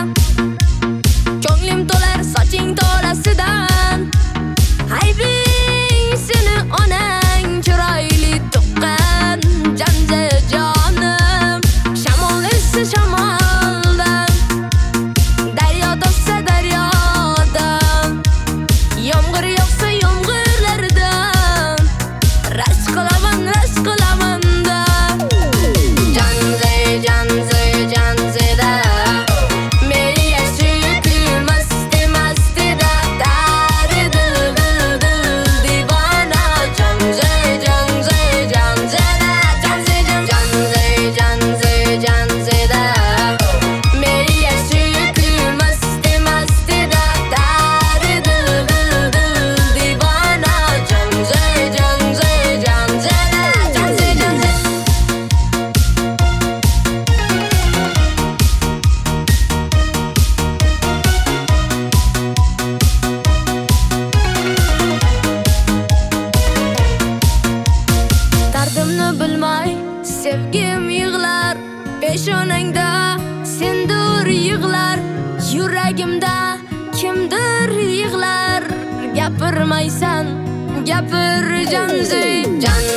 Ko'nglim to'lar soching to'lasidan. Aybing seni onang chiroyli tuqqan. Janja jonim shamol esa shamoldan. Daryo to'ssa daryodan. Yomg'ir yog'sa yomg'irlardan. Rashk qilaman da. Janze da meri yashuku masti da. Dari dil divana. Janze da. Janze da meri yashuku masti da. Dari dil divana. Janze da. Dardimni bilmay sevgim yig'lar. Peshonangda sendur yig'lar. Yuragimda kimdir yig'lar. Gapirmaysan, gapir janze.